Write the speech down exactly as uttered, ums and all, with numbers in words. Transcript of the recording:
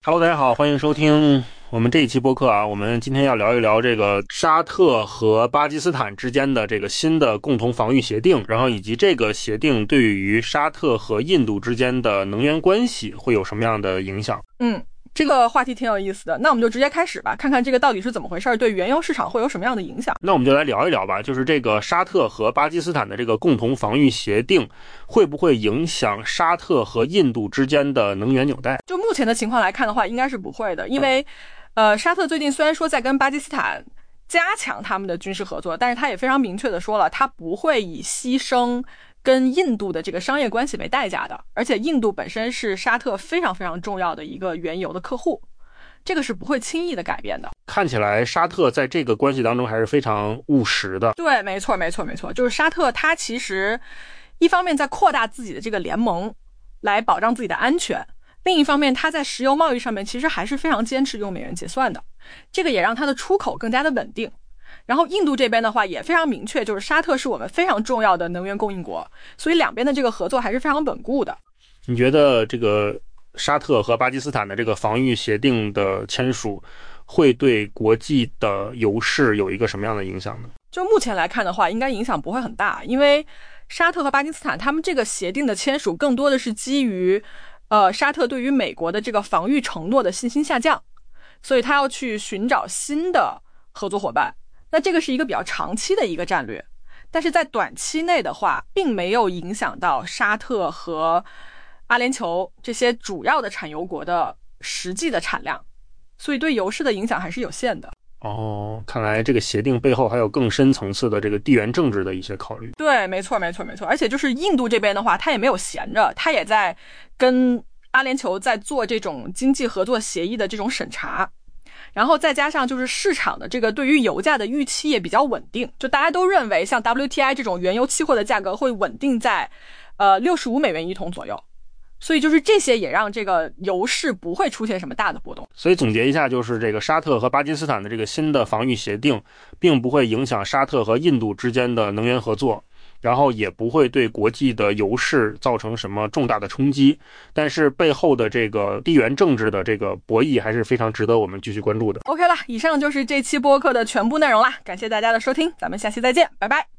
Hello， 大家好，欢迎收听我们这一期播客啊。我们今天要聊一聊这个沙特和巴基斯坦之间的这个新的共同防御协定，然后以及这个协定对于沙特和印度之间的能源关系会有什么样的影响。 嗯，这个话题挺有意思的，那我们就直接开始吧，看看这个到底是怎么回事，对原油市场会有什么样的影响。 那我们就来聊一聊吧，就是这个沙特和巴基斯坦的这个共同防御协定会不会影响沙特和印度之间的能源纽带。 就目前的情况来看的话，应该是不会的，因为呃，沙特最近虽然说在跟巴基斯坦加强他们的军事合作，但是他也非常明确的说了，他不会以牺牲跟印度的这个商业关系为代价的，而且印度本身是沙特非常非常重要的一个原油的客户，这个是不会轻易的改变的。 看起来沙特在这个关系当中还是非常务实的。 对，没错没错没错，就是沙特它其实一方面在扩大自己的这个联盟来保障自己的安全，另一方面它在石油贸易上面其实还是非常坚持用美元结算的，这个也让它的出口更加的稳定。然后印度这边的话也非常明确，就是沙特是我们非常重要的能源供应国，所以两边的这个合作还是非常稳固的。 你觉得这个沙特和巴基斯坦的这个防御协定的签署会对国际的油市有一个什么样的影响呢？ 就目前来看的话，应该影响不会很大，因为沙特和巴基斯坦他们这个协定的签署更多的是基于呃沙特对于美国的这个防御承诺的信心下降，所以他要去寻找新的合作伙伴。那这个是一个比较长期的一个战略，但是在短期内的话并没有影响到沙特和阿联酋这些主要的产油国的实际的产量，所以对油市的影响还是有限的。 哦，看来这个协定背后还有更深层次的这个地缘政治的一些考虑。 对，没错没错没错，而且就是印度这边的话他也没有闲着，他也在跟阿联酋在做这种经济合作协议的这种审查，然后再加上就是市场的这个对于油价的预期也比较稳定，就大家都认为像 W T I 这种原油期货的价格会稳定在呃六十五美元一桶左右，所以就是这些也让这个油市不会出现什么大的波动。 所以总结一下，就是这个沙特和巴基斯坦的这个新的防御协定并不会影响沙特和印度之间的能源合作，然后也不会对国际的油市造成什么重大的冲击，但是背后的这个地缘政治的这个博弈还是非常值得我们继续关注的。 OK 了，以上就是这期播客的全部内容啦，感谢大家的收听，咱们下期再见，拜拜。